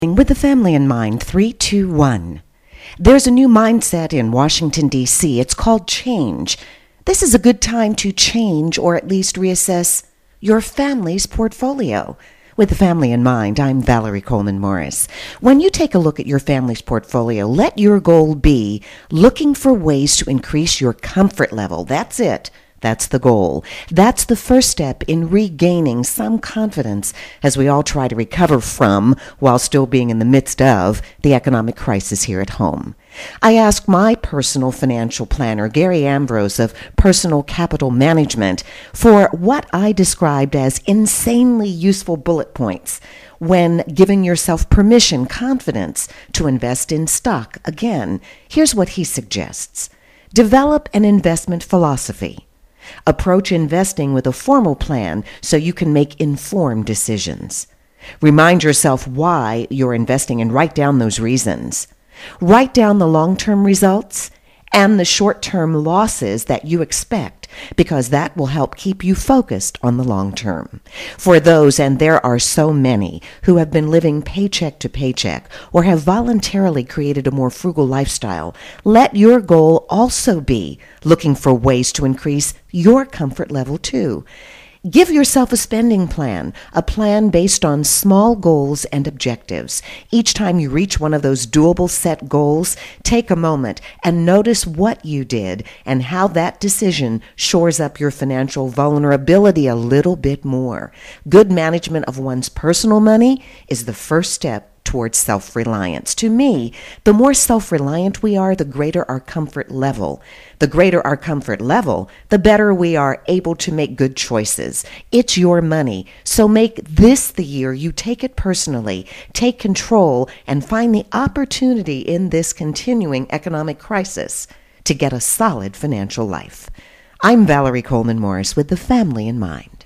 With the family in mind, 3, 2, 1. There's a new mindset in Washington, D.C. It's called change. This is a good time to change or at least reassess your family's portfolio. With the family in mind, I'm Valerie Coleman Morris. When you take a look at your family's portfolio, let your goal be looking for ways to increase your comfort level. That's it. That's the goal. That's the first step in regaining some confidence as we all try to recover from, while still being in the midst of, the economic crisis here at home. I asked my personal financial planner, Gary Ambrose of Personal Capital Management, for what I described as insanely useful bullet points when giving yourself permission, confidence to invest in stock. Again, here's what he suggests. Develop an investment philosophy. Approach investing with a formal plan so you can make informed decisions. Remind yourself why you're investing and write down those reasons. Write down the long-term results and the short-term losses that you expect, because that will help keep you focused on the long term. For those, and there are so many, who have been living paycheck to paycheck or have voluntarily created a more frugal lifestyle, let your goal also be looking for ways to increase your comfort level too. Give yourself a spending plan, a plan based on small goals and objectives. Each time you reach one of those doable set goals, take a moment and notice what you did and how that decision shores up your financial vulnerability a little bit more. Good management of one's personal money is the first step towards self-reliance. To me, the more self-reliant we are, the greater our comfort level. The greater our comfort level, the better we are able to make good choices. It's your money, so make this the year you take it personally, take control, and find the opportunity in this continuing economic crisis to get a solid financial life. I'm Valerie Coleman Morris with the family in mind.